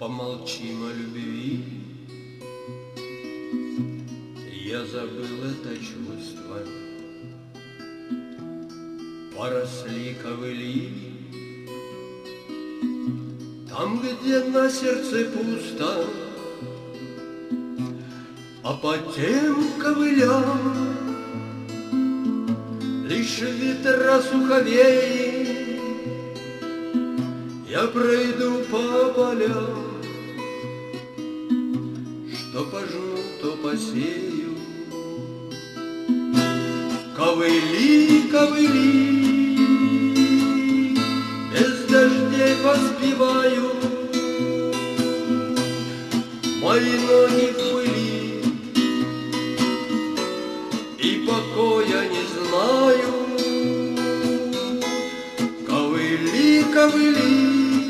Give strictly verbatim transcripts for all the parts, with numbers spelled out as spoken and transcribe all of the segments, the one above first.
Помолчим о любви. Я забыл это чувство. Поросли ковыли там, где на сердце пусто, а по тем ковылям лишь ветра суховеи. Я пройду по полям, что пожну, то посею. Ковыли, ковыли, без дождей поспеваю. Мои ноги в пыли, и покоя не знаю. Ковыли, ковыли,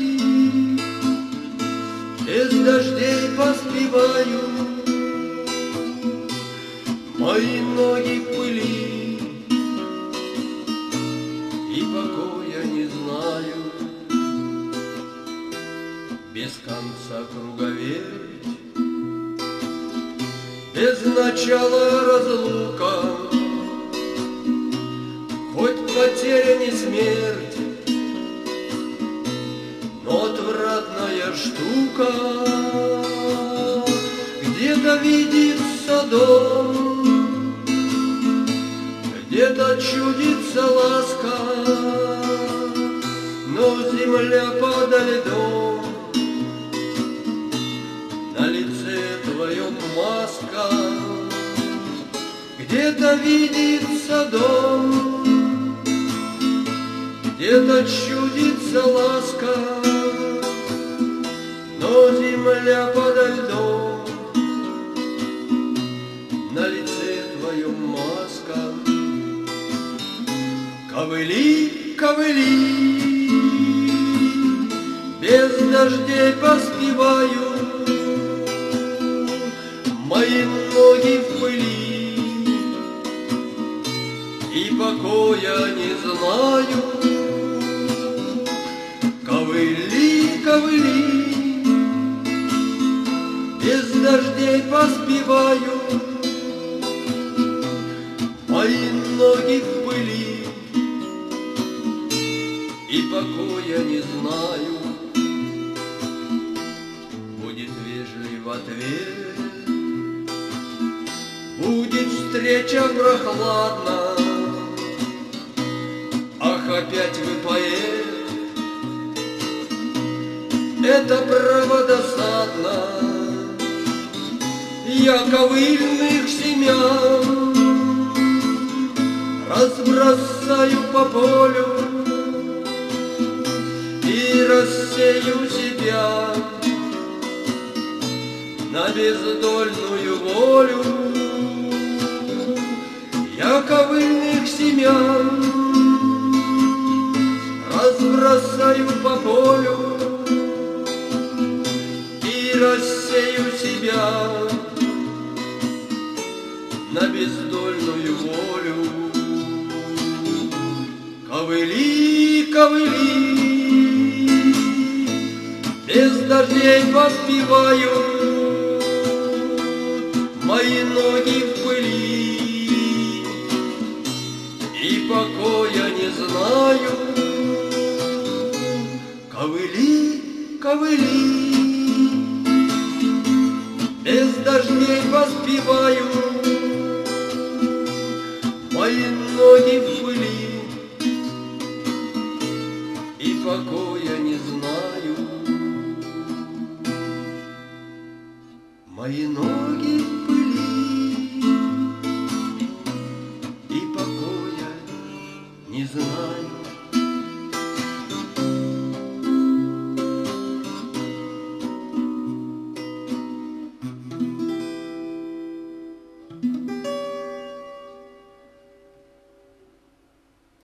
без дождей поспеваю. Мои ноги в пыли, и покоя не знаю. Без конца круговерть, без начала разлука, хоть потеря не смерть, но отвратная штука. Где-то видится дом, где-то чудится ласка, но земля подо льдом, на лице твоем маска. Где-то видится дом, где-то чудится ласка, но земля подо льдом, на лице твоем маска. Ковыли, ковыли, без дождей поспеваю. Мои ноги в пыли, и покоя не знаю. Ковыли, ковыли, без дождей поспеваю. Мои ноги в пыли, и покоя не знаю. Будет вежлив ответ, будет встреча прохладна. Ах, опять вы поэт, это право досадно. Я ковыльных семян разбросаю по полю и рассею себя на бездольную волю. Я ковыльных семян разбросаю по полю и рассею себя на бездольную волю. Ковыли, ковыли, без дождей поспеваю. Мои ноги в пыли, и покоя не знаю. Ковыли, ковыли, без дождей поспеваю. Мои ноги в пыли, и покоя не знаю. Мои ноги в пыли, и покоя не знаю.